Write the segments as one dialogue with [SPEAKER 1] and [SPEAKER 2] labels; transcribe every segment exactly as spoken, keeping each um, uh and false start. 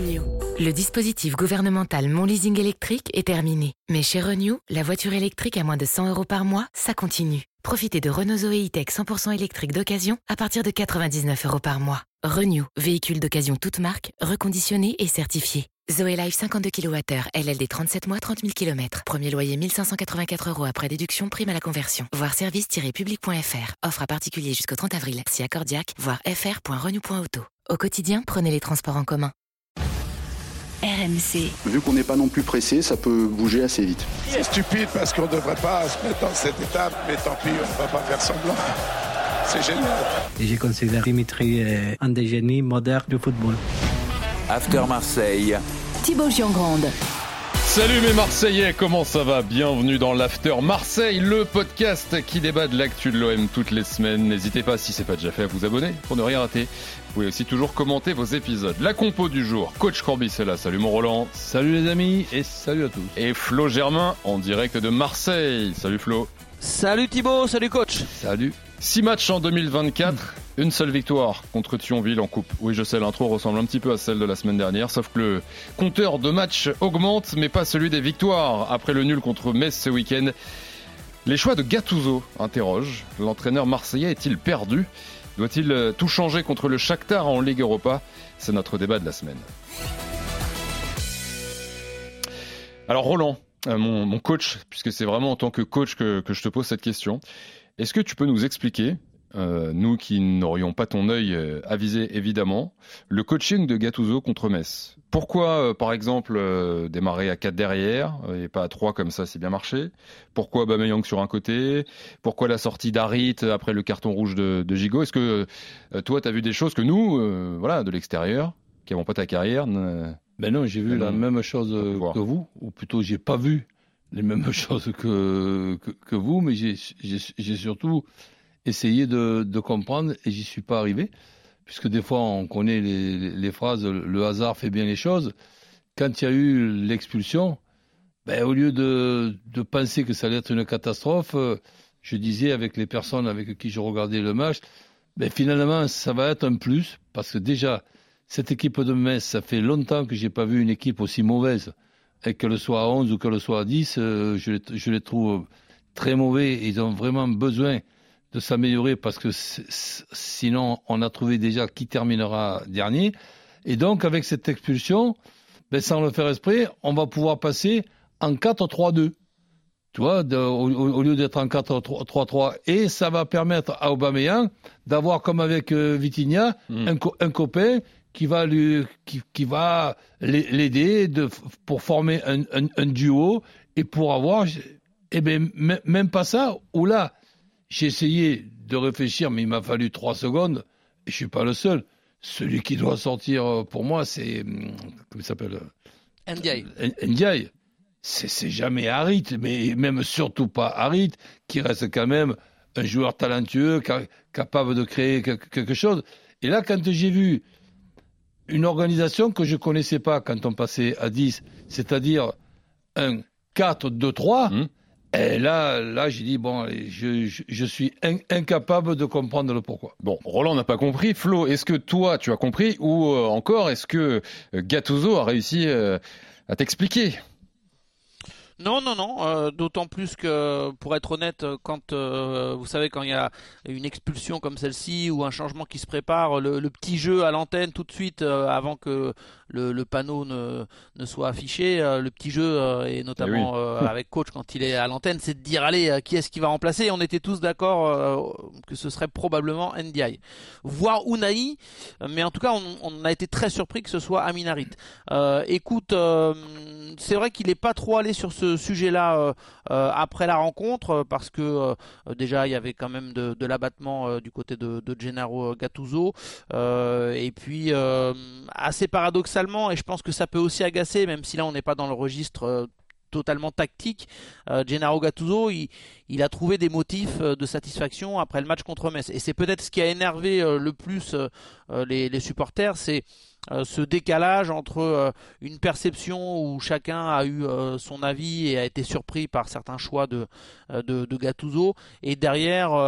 [SPEAKER 1] Renew.
[SPEAKER 2] Le dispositif gouvernemental Mon Leasing électrique est terminé. Mais chez Renew, la voiture électrique à moins de cent euros par mois, ça continue. Profitez de Renault Zoé E-Tech cent pour cent électrique d'occasion à partir de quatre-vingt-dix-neuf euros par mois. Renew, véhicule d'occasion toute marque, reconditionné et certifié. Zoé Life cinquante-deux kilowattheures, L L D trente-sept mois, trente mille kilomètres. Premier loyer mille cinq cent quatre-vingt-quatre euros après déduction, prime à la conversion. Voir service tiret public point f r. Offre à particulier jusqu'au trente avril. Si accordiaque, voir f r point renew point auto. Au quotidien, prenez les transports en commun.
[SPEAKER 1] R M C.
[SPEAKER 3] Vu qu'on n'est pas non plus pressé, ça peut bouger assez vite.
[SPEAKER 4] C'est stupide parce qu'on ne devrait pas se mettre dans cette étape, mais tant pis, on ne va pas faire semblant. C'est génial.
[SPEAKER 5] Et je considère Dimitri un des génies modernes du football.
[SPEAKER 6] After Marseille.
[SPEAKER 1] Thibaut Giangrande.
[SPEAKER 7] Salut mes Marseillais, comment ça va? Bienvenue dans l'After Marseille, le podcast qui débat de l'actu de l'O M toutes les semaines. N'hésitez pas, si c'est pas déjà fait, à vous abonner pour ne rien rater. Vous pouvez aussi toujours commenter vos épisodes. La compo du jour, Coach Corbis est là. Salut mon Roland.
[SPEAKER 8] Salut les amis et salut à tous.
[SPEAKER 7] Et Flo Germain en direct de Marseille. Salut Flo.
[SPEAKER 9] Salut Thibaut, salut coach.
[SPEAKER 8] Salut.
[SPEAKER 7] Six matchs en deux mille vingt-quatre, mmh. une seule victoire contre Thionville en coupe. Oui, je sais, l'intro ressemble un petit peu à celle de la semaine dernière, sauf que le compteur de matchs augmente, mais pas celui des victoires. Après le nul contre Metz ce week-end, les choix de Gattuso interrogent. L'entraîneur marseillais est-il perdu? Doit-il tout changer contre le Shakhtar en Ligue Europa? C'est notre débat de la semaine. Alors Roland, euh, mon, mon coach, puisque c'est vraiment en tant que coach que, que je te pose cette question, est-ce que tu peux nous expliquer, euh, nous qui n'aurions pas ton œil euh, avisé évidemment, le coaching de Gattuso contre Metz? Pourquoi, euh, par exemple, euh, démarrer à quatre derrière euh, et pas à trois comme ça, c'est bien marché? Pourquoi Aubameyang sur un côté? Pourquoi la sortie d'Harit après le carton rouge de, de Gigot? Est-ce que euh, toi, tu as vu des choses que nous, euh, voilà, de l'extérieur, qui n'avons pas ta carrière ne...
[SPEAKER 8] Ben non, j'ai vu la même chose que vous, ou plutôt j'ai pas vu les mêmes choses que, que, que vous, mais j'ai, j'ai, j'ai surtout essayé de, de comprendre et j'y suis pas arrivé, puisque des fois on connaît les, les, les phrases, le hasard fait bien les choses. Quand il y a eu l'expulsion, ben, au lieu de, de penser que ça allait être une catastrophe, je disais avec les personnes avec qui je regardais le match, ben, finalement ça va être un plus, parce que déjà, cette équipe de Metz, ça fait longtemps que j'ai pas vu une équipe aussi mauvaise. Et qu'elle soit à onze ou qu'elle soit à dix, euh, je, les, je les trouve très mauvais. Ils ont vraiment besoin de s'améliorer parce que c- c- sinon, on a trouvé déjà qui terminera dernier. Et donc, avec cette expulsion, ben, sans le faire exprès, on va pouvoir passer en quatre trois deux. Tu vois, de, au, au lieu d'être en quatre trois trois. Et ça va permettre à Aubameyang d'avoir, comme avec euh, Vitinha, mmh. un, co- un copain qui va lui, qui, qui va l'aider de, pour former un, un, un duo et pour avoir, eh ben, m- même pas ça, ou là, j'ai essayé de réfléchir, mais il m'a fallu trois secondes, et je suis pas le seul. Celui qui doit sortir pour moi, c'est, comment il s'appelle?
[SPEAKER 9] Ndiaye.
[SPEAKER 8] Ndiaye. C'est, c'est jamais Harit, mais même surtout pas Harit, qui reste quand même un joueur talentueux, ca- capable de créer quelque, quelque chose. Et là, quand j'ai vu une organisation que je connaissais pas quand on passait à dix, c'est-à-dire un quatre deux trois, mmh. et là, là j'ai dit, bon, je, je, je suis in, incapable de comprendre le pourquoi.
[SPEAKER 7] Bon, Roland n'a pas compris. Flo, est-ce que toi, tu as compris, ou euh, encore, est-ce que Gattuso a réussi euh, à t'expliquer?
[SPEAKER 9] Non, non, non, euh, d'autant plus que, pour être honnête, quand euh, vous savez, quand il y a une expulsion comme celle-ci ou un changement qui se prépare, le, le petit jeu à l'antenne tout de suite, euh, avant que le, le panneau ne, ne soit affiché, euh, le petit jeu, euh, et notamment eh oui. euh, avec coach quand il est à l'antenne, c'est de dire, allez, euh, qui est-ce qui va remplacer? On était tous d'accord euh, que ce serait probablement Ndiaye, voire Unai, mais en tout cas, on, on a été très surpris que ce soit Amin Harit. Euh, écoute, euh, c'est vrai qu'il n'est pas trop allé sur ce sujet-là euh, euh, après la rencontre, parce que euh, déjà il y avait quand même de, de l'abattement euh, du côté de, de Gennaro Gattuso, euh, et puis euh, assez paradoxalement, et je pense que ça peut aussi agacer, même si là on n'est pas dans le registre euh, totalement tactique, euh, Gennaro Gattuso il, il a trouvé des motifs euh, de satisfaction après le match contre Metz, et c'est peut-être ce qui a énervé euh, le plus euh, les, les supporters, c'est Euh, ce décalage entre euh, une perception où chacun a eu euh, son avis et a été surpris par certains choix de, euh, de, de Gattuso, et derrière euh,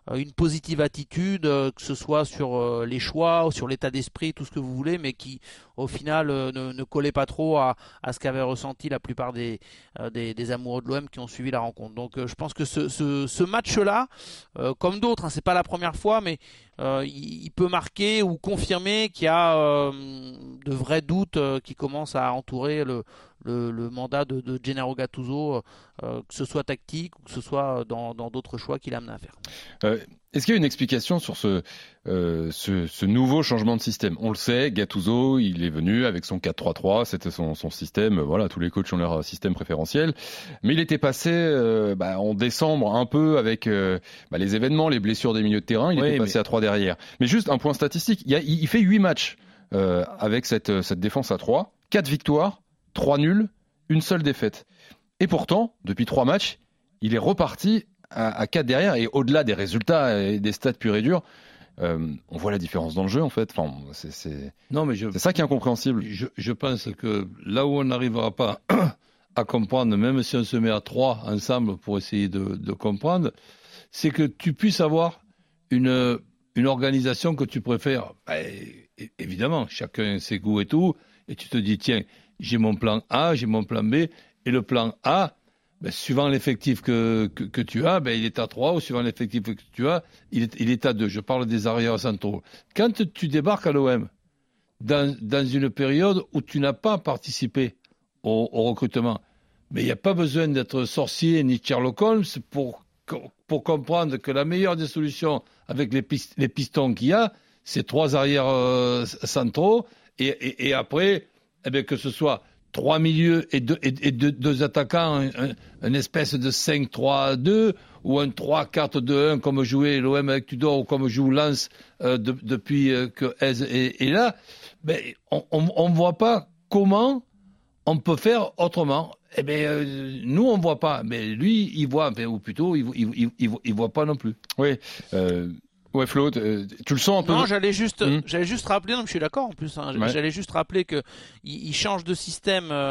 [SPEAKER 9] une positive attitude, euh, que ce soit sur euh, les choix, sur l'état d'esprit, tout ce que vous voulez, mais qui au final euh, ne, ne collait pas trop à, à ce qu'avaient ressenti la plupart des, euh, des, des amoureux de l'O M qui ont suivi la rencontre. Donc euh, je pense que ce, ce, ce match-là, euh, comme d'autres, hein, c'est pas la première fois, mais euh, il, il peut marquer ou confirmer qu'il y a euh, de vrais doutes euh, qui commencent à entourer le, le, le mandat de, de Gennaro Gattuso, euh, que ce soit tactique ou que ce soit dans, dans d'autres choix qu'il a amené à faire.
[SPEAKER 7] Euh, est-ce qu'il y a une explication sur ce, euh, ce, ce nouveau changement de système ? On le sait, Gattuso, il est venu avec son quatre trois trois, c'était son, son système, voilà, tous les coachs ont leur système préférentiel, mais il était passé euh, bah, en décembre un peu avec euh, bah, les événements, les blessures des milieux de terrain, il oui, était passé mais... à trois derrière. Mais juste un point statistique, il, y a, il fait huit matchs euh, avec cette, cette défense à trois, quatre victoires, trois nuls, une seule défaite. Et pourtant, depuis trois matchs, il est reparti à, à quatre derrière, et au-delà des résultats et des stats purs et durs, euh, on voit la différence dans le jeu en fait. Enfin, c'est, c'est... Non, mais je, c'est ça qui est incompréhensible.
[SPEAKER 8] Je, je pense que là où on n'arrivera pas à comprendre, même si on se met à trois ensemble pour essayer de, de comprendre, c'est que tu puisses avoir une, une organisation que tu préfères. Ben, évidemment, chacun ses goûts et tout, et tu te dis tiens, j'ai mon plan A, j'ai mon plan B, et le plan A, ben, suivant l'effectif que, que, que tu as, ben, il est à trois, ou suivant l'effectif que tu as, il est, il est à deux. Je parle des arrières centraux. Quand tu débarques à l'O M, dans, dans une période où tu n'as pas participé au, au recrutement, mais il n'y a pas besoin d'être sorcier ni Sherlock Holmes pour, pour comprendre que la meilleure des solutions avec les, pist, les pistons qu'il y a, c'est trois arrières euh, centraux, et, et, et après, eh bien, que ce soit trois milieux et deux, et, et deux, deux attaquants, un, un, une espèce de cinq trois deux ou un trois quatre deux un comme jouait l'O M avec Tudor ou comme joue Lens euh, de, depuis euh, que Hez est, est là, ben, on ne voit pas comment on peut faire autrement. Eh bien, euh, nous, on ne voit pas, mais lui, il voit, ben, ou plutôt, il ne il, il, il voit pas non plus.
[SPEAKER 7] Oui, euh... Ouais, Flo, tu le sens un peu?
[SPEAKER 9] Non, j'allais juste, mmh. j'allais juste rappeler, non, mais je suis d'accord en plus, hein,
[SPEAKER 7] ouais.
[SPEAKER 9] j'allais juste rappeler qu'il il change de système euh,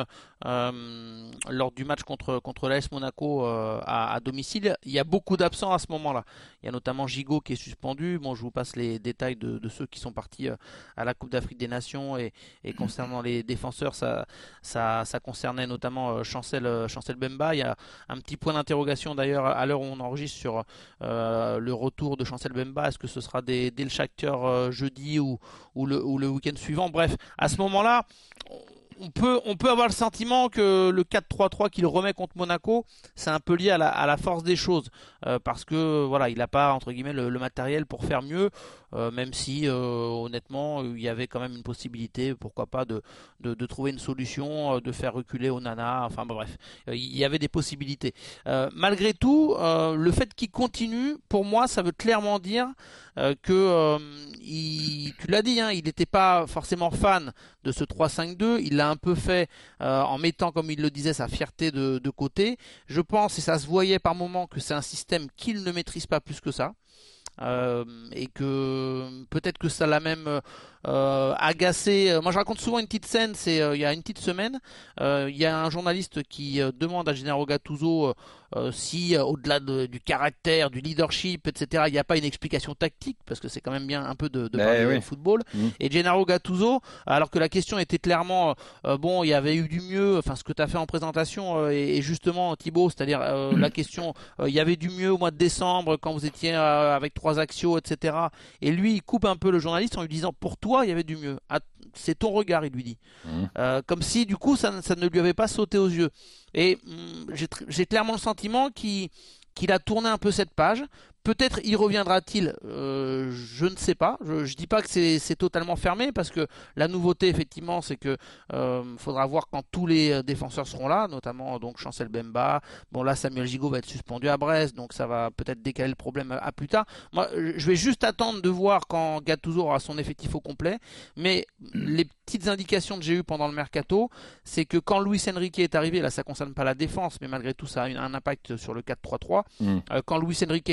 [SPEAKER 9] euh, lors du match contre, contre l'A S Monaco euh, à, à domicile. Il y a beaucoup d'absents à ce moment-là. Il y a notamment Gigot qui est suspendu. Bon, je vous passe les détails de, de ceux qui sont partis euh, à la Coupe d'Afrique des Nations. Et, et concernant les défenseurs, ça, ça, ça concernait notamment euh, Chancel, euh, Chancel Bemba. Il y a un petit point d'interrogation d'ailleurs à l'heure où on enregistre sur euh, le retour de Chancel Bemba. Est-ce que ce sera dès, dès le Shakhtar euh, jeudi ou, ou le, ou le week-end suivant? Bref, à ce moment-là, on peut, on peut avoir le sentiment que le quatre trois trois qu'il remet contre Monaco, c'est un peu lié à la, à la force des choses, euh, parce que voilà, il n'a pas entre guillemets le, le matériel pour faire mieux, euh, même si euh, honnêtement il y avait quand même une possibilité, pourquoi pas de, de, de trouver une solution, de faire reculer Onana, enfin bah, bref, il y avait des possibilités. Euh, malgré tout, euh, le fait qu'il continue, pour moi, ça veut clairement dire euh, que euh, il, tu l'as dit, hein, il n'était pas forcément fan de ce trois cinq deux, il l'a un peu fait euh, en mettant, comme il le disait, sa fierté de, de côté. Je pense, et ça se voyait par moments, que c'est un système qu'il ne maîtrise pas plus que ça. Euh, et que peut-être que ça l'a même euh, agacé. Moi je raconte souvent une petite scène, c'est euh, il y a une petite semaine, euh, il y a un journaliste qui euh, demande à Gennaro Gattuso euh, si euh, au-delà de, du caractère, du leadership, et cetera, il n'y a pas une explication tactique, parce que c'est quand même bien un peu de, de parler oui. de football. Mmh. Et Gennaro Gattuso, alors que la question était clairement euh, bon, il y avait eu du mieux, enfin ce que tu as fait en présentation euh, et, et justement Thibaut, c'est-à-dire euh, mmh. la question, euh, il y avait du mieux au mois de décembre quand vous étiez euh, avec trois axios, et cetera. Et lui, il coupe un peu le journaliste en lui disant pour toi, il y avait du mieux. C'est ton regard, il lui dit. Mmh. Euh, comme si, du coup, ça, ça ne lui avait pas sauté aux yeux. Et hum, j'ai, j'ai clairement le sentiment qu'il, qu'il a tourné un peu cette page. Peut-être y reviendra-t-il, euh, je ne sais pas. Je ne dis pas que c'est, c'est totalement fermé, parce que la nouveauté, effectivement, c'est que euh, faudra voir quand tous les défenseurs seront là, notamment donc Chancel Bemba. Bon là, Samuel Gigot va être suspendu à Brest, donc ça va peut-être décaler le problème à, à plus tard. Moi, je vais juste attendre de voir quand Gattuso aura son effectif au complet. Mais les petites indications que j'ai eues pendant le mercato, c'est que quand Luis Enrique est arrivé, là ça concerne pas la défense, mais malgré tout ça a un impact sur le quatre trois trois. Mmh. Euh, quand Luis Enrique est arrivé,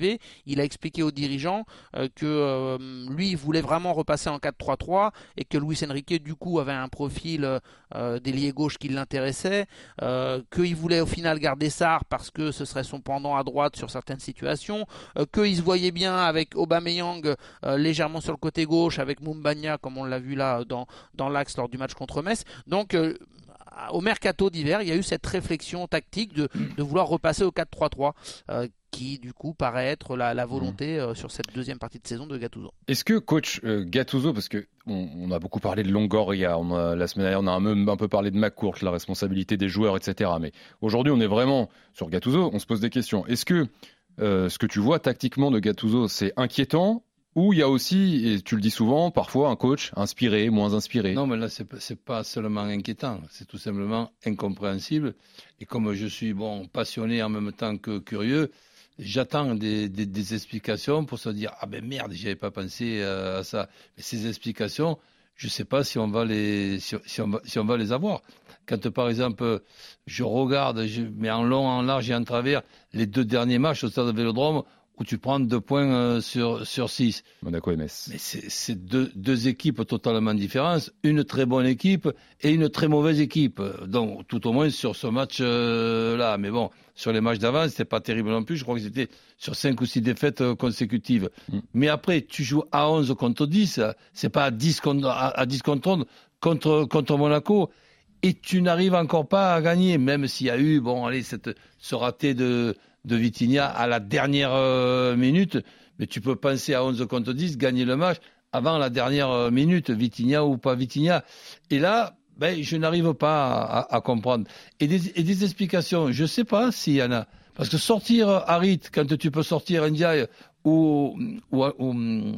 [SPEAKER 9] changé. Il a expliqué aux dirigeants euh, que euh, lui, il voulait vraiment repasser en quatre trois trois et que Luis Enrique, du coup, avait un profil euh, d'ailier gauche qui l'intéressait, euh, qu'il voulait au final garder Sarr parce que ce serait son pendant à droite sur certaines situations, euh, qu'il se voyait bien avec Aubameyang euh, légèrement sur le côté gauche, avec Moumbagna, comme on l'a vu là dans, dans l'axe lors du match contre Metz. Donc, euh, au mercato d'hiver, il y a eu cette réflexion tactique de, de vouloir repasser au quatre trois trois, euh, qui du coup paraît être la, la volonté euh, sur cette deuxième partie de saison de Gattuso.
[SPEAKER 7] Est-ce que coach euh, Gattuso, parce que on, on a beaucoup parlé de Longoria, on a, la semaine dernière on a même un peu parlé de McCourt, la responsabilité des joueurs, et cetera. Mais aujourd'hui on est vraiment sur Gattuso, on se pose des questions. Est-ce que euh, ce que tu vois tactiquement de Gattuso, c'est inquiétant? Ou il y a aussi, et tu le dis souvent, parfois un coach inspiré, moins inspiré.
[SPEAKER 8] Non, mais là, c'est, c'est pas seulement inquiétant, c'est tout simplement incompréhensible. Et comme je suis bon passionné en même temps que curieux, j'attends des, des, des explications pour se dire ah ben merde, j'avais pas pensé à ça. Mais ces explications, je sais pas si on va les, si, si, on, va, si on va les avoir. Quand par exemple, je regarde, je mets en long, en large et en travers les deux derniers matchs au Stade Vélodrome, où tu prends deux points euh, sur, sur six.
[SPEAKER 7] Monaco et Metz.
[SPEAKER 8] Mais c'est, c'est deux, deux équipes totalement différentes, une très bonne équipe et une très mauvaise équipe. Donc, tout au moins sur ce match-là. Euh, Mais bon, sur les matchs d'avant, c'était pas terrible non plus. Je crois que c'était sur cinq ou six défaites euh, consécutives. Mm. Mais après, tu joues à onze contre dix, c'est pas à dix contre, à, à dix contre onze contre, contre Monaco. Et tu n'arrives encore pas à gagner, même s'il y a eu, bon, allez, cette, ce raté de, de Vitinha à la dernière euh, minute, mais tu peux penser à onze contre dix, gagner le match avant la dernière euh, minute, Vitinha ou pas Vitinha. Et là, ben, je n'arrive pas à, à, à comprendre. Et des, et des explications, je ne sais pas s'il y en a. Parce que sortir Harit, quand tu peux sortir Ndiaye ou, ou, ou,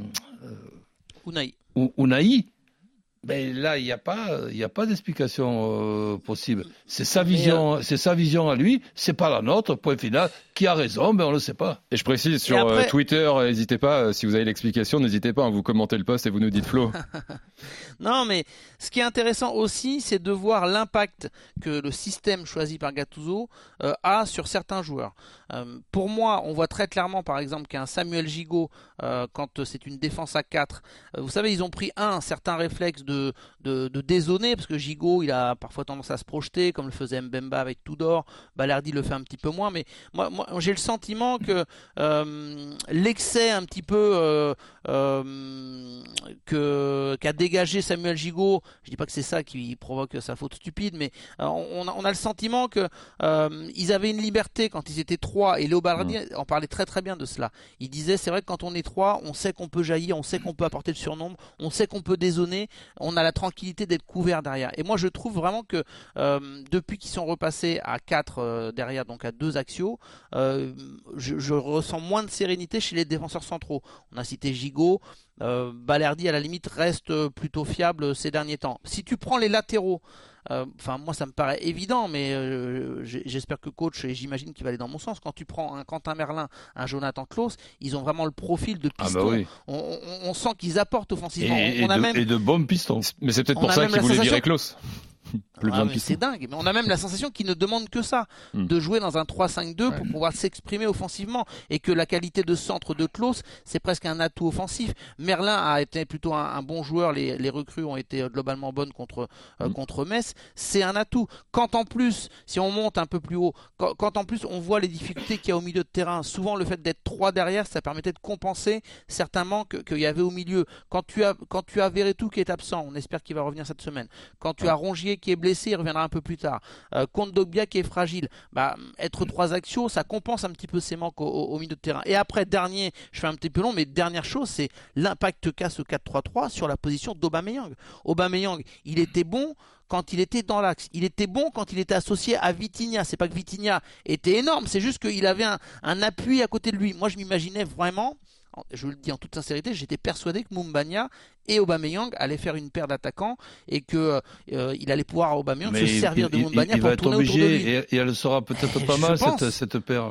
[SPEAKER 8] euh,
[SPEAKER 9] Unai.
[SPEAKER 8] ou Unai, ben là, il n'y a pas, il n'y a pas d'explication euh, possible. C'est sa vision, euh... c'est sa vision à lui, c'est pas la nôtre. Point final. Qui a raison, ben on le sait pas.
[SPEAKER 7] Et je précise sur après... Twitter, n'hésitez pas, si vous avez l'explication, n'hésitez pas à vous commenter le post et vous nous dites Flo.
[SPEAKER 9] Non, mais ce qui est intéressant aussi, c'est de voir l'impact que le système choisi par Gattuso euh, a sur certains joueurs. Euh, pour moi, on voit très clairement, par exemple, qu'un Samuel Gigot, euh, quand c'est une défense à quatre, euh, vous savez, ils ont pris un certain réflexe de, de, de dézoner, parce que Gigot, il a parfois tendance à se projeter, comme le faisait Mbemba avec Tudor. Balerdi le fait un petit peu moins, mais moi, moi j'ai le sentiment que euh, l'excès un petit peu euh, euh, que, qu'a dégagé Samuel Gigot, je dis pas que c'est ça qui provoque sa faute stupide, mais euh, on, a, on a le sentiment que euh, ils avaient une liberté quand ils étaient trois, et Léo Balerdi mmh. en parlait très très bien de cela. Il disait c'est vrai que quand on est trois, on sait qu'on peut jaillir, on sait qu'on peut apporter le surnombre, on sait qu'on peut dézoner, on a la tranquillité d'être couvert derrière. Et moi je trouve vraiment que euh, depuis qu'ils sont repassés à quatre euh, derrière, donc à deux axiaux, euh, je, je ressens moins de sérénité chez les défenseurs centraux. On a cité Gigot, euh, Balerdi à la limite reste plutôt fiable ces derniers temps. Si tu prends les latéraux, enfin euh, moi ça me paraît évident, mais euh, j'espère que coach, et j'imagine qu'il va aller dans mon sens, quand tu prends un Quentin Merlin, un Jonathan Klaus, ils ont vraiment le profil de piston.
[SPEAKER 8] Ah bah oui.
[SPEAKER 9] on, on, on sent qu'ils apportent offensivement.
[SPEAKER 8] Et,
[SPEAKER 9] on, on
[SPEAKER 8] et,
[SPEAKER 9] a
[SPEAKER 8] de,
[SPEAKER 9] même...
[SPEAKER 8] et de bons pistons.
[SPEAKER 7] Mais c'est peut-être pour ça qu'ils voulaient virer Klaus.
[SPEAKER 9] Ah, mais c'est dingue, mais on a même la sensation qu'ils ne demandent que ça, mm. de jouer dans un trois cinq deux ouais. pour pouvoir s'exprimer offensivement, et que la qualité de centre de Klaus, c'est presque un atout offensif. Merlin a été plutôt un, un bon joueur, les, les recrues ont été globalement bonnes contre, euh, mm. contre Metz, c'est un atout. Quand en plus, si on monte un peu plus haut, quand, quand en plus on voit les difficultés qu'il y a au milieu de terrain, souvent le fait d'être trois derrière, ça permettait de compenser certains manques qu'il y avait au milieu. Quand tu as, quand tu as Verretou qui est absent, on espère qu'il va revenir cette semaine, quand tu as Rongier qui est blessé, il reviendra un peu plus tard. Euh, Kondogbia qui est fragile. Bah, être trois axiaux, ça compense un petit peu ses manques au, au, au milieu de terrain. Et après, dernier, je fais un petit peu long, mais dernière chose, c'est l'impact qu'a ce quatre trois trois sur la position d'Aubameyang. Aubameyang, il était bon quand il était dans l'axe. Il était bon quand il était associé à Vitinha. C'est pas que Vitinha était énorme, c'est juste qu'il avait un, un appui à côté de lui. Moi, je m'imaginais vraiment, je le dis en toute sincérité, j'étais persuadé que Moumbagna et Aubameyang allaient faire une paire d'attaquants, et que euh, il allait pouvoir Aubameyang se servir
[SPEAKER 8] il,
[SPEAKER 9] de Moumbagna
[SPEAKER 8] il, il
[SPEAKER 9] pour
[SPEAKER 8] va
[SPEAKER 9] tourner
[SPEAKER 8] être obligé, autour de lui. Et, et elle sera peut-être pas mal cette, cette paire là.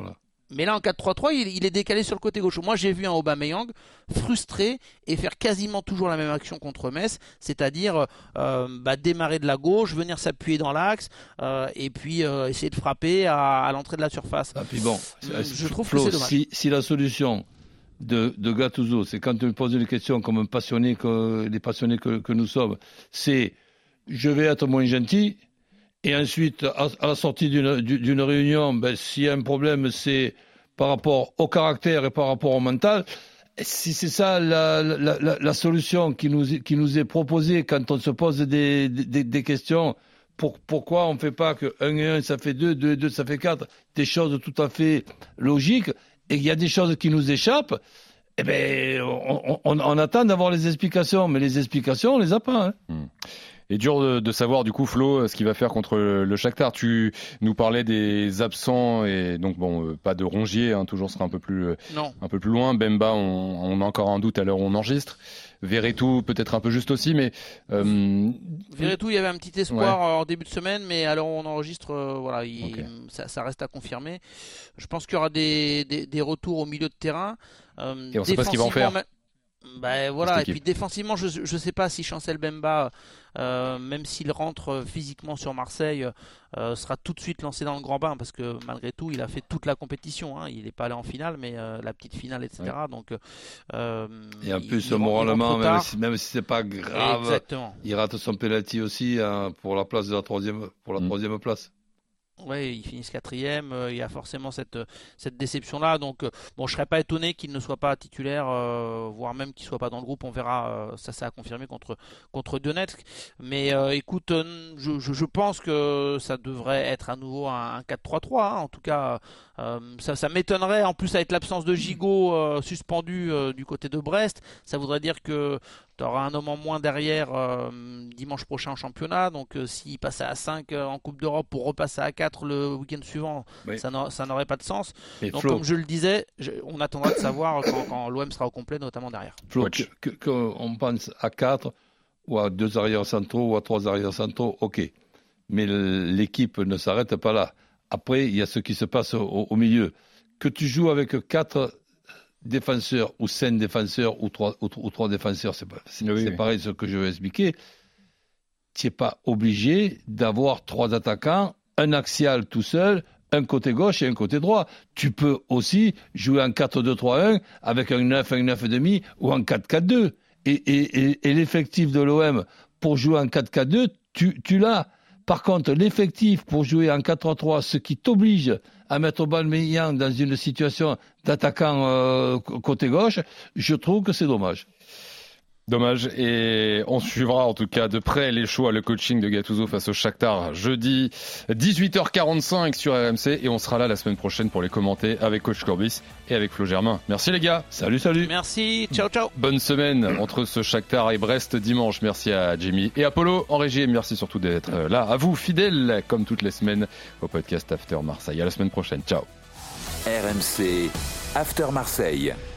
[SPEAKER 9] Mais là, en quatre trois trois, il, il est décalé sur le côté gauche. Moi, j'ai vu un Aubameyang frustré et faire quasiment toujours la même action contre Metz, c'est-à-dire euh, bah, démarrer de la gauche, venir s'appuyer dans l'axe euh, et puis euh, essayer de frapper à, à l'entrée de la surface.
[SPEAKER 8] Ah, puis bon,
[SPEAKER 9] je trouve
[SPEAKER 8] Flo,
[SPEAKER 9] que c'est dommage.
[SPEAKER 8] Si, si la solution de, de Gattuso, c'est quand tu me poses des questions comme un passionné, que, les passionnés que, que nous sommes, c'est je vais être moins gentil. Et ensuite, à, à la sortie d'une, d'une réunion, ben, s'il y a un problème, c'est par rapport au caractère et par rapport au mental. Et si c'est ça la, la, la, la solution qui nous, qui nous est proposée quand on se pose des, des, des questions, pour, pourquoi on ne fait pas que un et un ça fait deux, deux et deux ça fait quatre, des choses tout à fait logiques, et il y a des choses qui nous échappent, eh ben, on, on, on attend d'avoir les explications, mais les explications, on les a pas. Hein.
[SPEAKER 7] Mmh. Et dur de, de savoir du coup Flo ce qu'il va faire contre le Shakhtar. Tu nous parlais des absents et donc bon euh, pas de Rongier, hein, toujours sera un peu plus euh, un peu plus loin. Bemba, on, on a encore un doute à l'heure où on enregistre. Verretou peut-être un peu juste aussi, mais euh...
[SPEAKER 9] Verretou, il y avait un petit espoir ouais. en début de semaine, mais alors on enregistre, euh, voilà, il, okay. ça, ça reste à confirmer. Je pense qu'il y aura des, des, des retours au milieu de terrain.
[SPEAKER 7] Euh, et on ne sait pas ce qu'il va en faire.
[SPEAKER 9] Ben voilà, et puis défensivement, je ne sais pas si Chancel Bemba, euh, même s'il rentre physiquement sur Marseille, euh, sera tout de suite lancé dans le grand bain, parce que malgré tout, il a fait toute la compétition. Hein. Il n'est pas allé en finale, mais euh, la petite finale, et cetera. Ouais. Donc, euh,
[SPEAKER 8] et en plus, il, moralement, il même si, même si c'est pas grave, Exactement. Il rate son penalty aussi hein, pour la place de la troisième, pour la mmh. troisième place.
[SPEAKER 9] Ouais, ils finissent quatrième. Euh, il y a forcément cette cette déception là. Donc euh, bon, je serais pas étonné qu'il ne soit pas titulaire, euh, voire même qu'il soit pas dans le groupe. On verra. Euh, ça, ça a confirmé contre contre Donetsk. Mais euh, écoute, euh, je, je je pense que ça devrait être à nouveau un, un quatre trois trois. Hein. En tout cas, euh, ça ça m'étonnerait. En plus avec l'absence de Gigot euh, suspendu euh, du côté de Brest, ça voudrait dire que tu auras un homme en moins derrière euh, dimanche prochain en championnat. Donc euh, s'il passait à cinq euh, en Coupe d'Europe pour repasser à quatre le week-end suivant, oui. ça, n'a, ça n'aurait pas de sens. Et donc Flo, comme je le disais, je, on attendra de savoir quand, quand l'O M sera au complet, notamment derrière.
[SPEAKER 8] Flo, que, que, que on pense à quatre ou à deux arrières centraux ou à trois arrières centraux, ok. Mais l'équipe ne s'arrête pas là. Après, il y a ce qui se passe au, au milieu. Que tu joues avec quatre défenseurs ou cinq défenseurs ou trois, ou, ou trois défenseurs, c'est, pas, c'est, oui, c'est oui. pareil ce que je vais expliquer. Tu n'es pas obligé d'avoir trois attaquants, un axial tout seul, un côté gauche et un côté droit. Tu peux aussi jouer en quatre deux trois un avec un neuf, un neuf virgule cinq ou en quatre quatre deux. Et, et, et, et l'effectif de l'O M pour jouer en quatre quatre deux, tu, tu l'as. Par contre, l'effectif pour jouer en quatre trois trois, ce qui t'oblige à mettre Aubameyang dans une situation d'attaquant euh, côté gauche, je trouve que c'est dommage.
[SPEAKER 7] Dommage, et on suivra en tout cas de près les choix, le coaching de Gattuso face au Shakhtar jeudi dix-huit heures quarante-cinq sur R M C, et on sera là la semaine prochaine pour les commenter avec Coach Courbis et avec Flo Germain. Merci les gars.
[SPEAKER 8] Salut, salut.
[SPEAKER 9] Merci, ciao, ciao.
[SPEAKER 7] Bonne semaine entre ce Shakhtar et Brest dimanche. Merci à Jimmy et Apollo en régie, et merci surtout d'être là, à vous fidèles comme toutes les semaines au podcast After Marseille. À la semaine prochaine, ciao.
[SPEAKER 6] R M C After Marseille.